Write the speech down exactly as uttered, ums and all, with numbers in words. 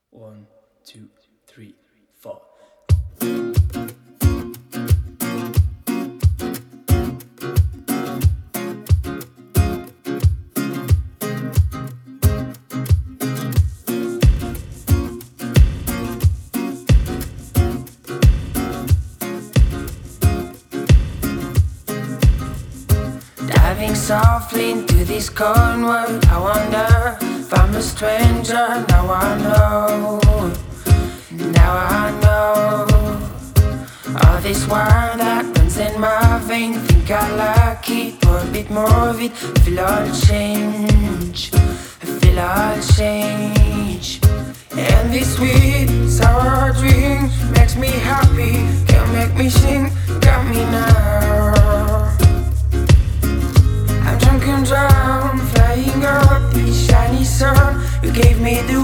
One, two, three, four. Diving softly into this cold world, I wonder if I'm a stranger. Now I know, now I know. All this world that runs in my veins, think I like it, but a bit more of it. I feel all change, I feel all change. And this sweet, sour drink makes me happy, can make me sing, got me now. I'm drunk and drowned, flying up the shiny sun. You gave me the